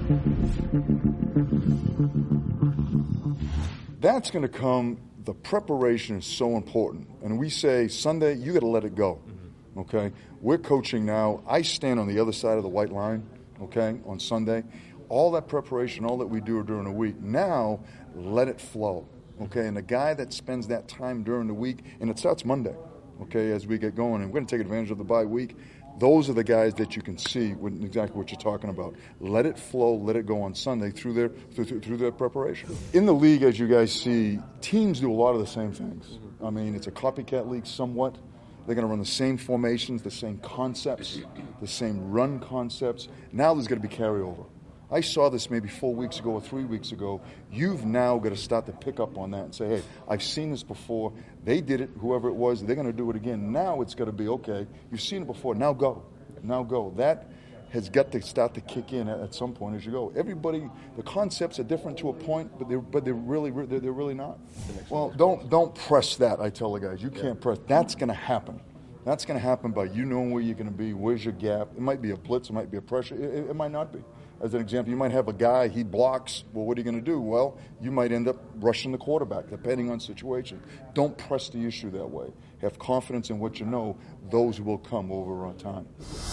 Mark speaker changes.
Speaker 1: That's going to come. The preparation is so important. And we say, Sunday, you got to let it go. Okay? We're coaching now. I stand on the other side of the white line, okay, on Sunday. All that preparation, all that we do during the week, now let it flow. Okay? And the guy that spends that time during the week, and it starts Monday, okay, as we get going, and we're going to take advantage of the bye week. Those are the guys that you can see exactly what you're talking about. Let it flow, let it go on Sunday through their preparation. In the league, as you guys see, teams do a lot of the same things. I mean, it's a copycat league somewhat. They're going to run the same formations, the same concepts, the same run concepts. Now there's going to be carryover. I saw this maybe 4 weeks ago or 3 weeks ago. You've now got to start to pick up on that and say, hey, I've seen this before. They did it, whoever it was, they're going to do it again. Now it's got to be, okay, you've seen it before, now go. Now go. That has got to start to kick in at some point as you go. Everybody, the concepts are different to a point, but they're really not. Well, don't press that, I tell the guys. You can't press. That's going to happen. That's going to happen by you knowing where you're going to be, where's your gap. It might be a blitz, it might be a pressure, it might not be. As an example, you might have a guy, he blocks. Well, what are you going to do? Well, you might end up rushing the quarterback, depending on situation. Don't press the issue that way. Have confidence in what you know. Those will come over time.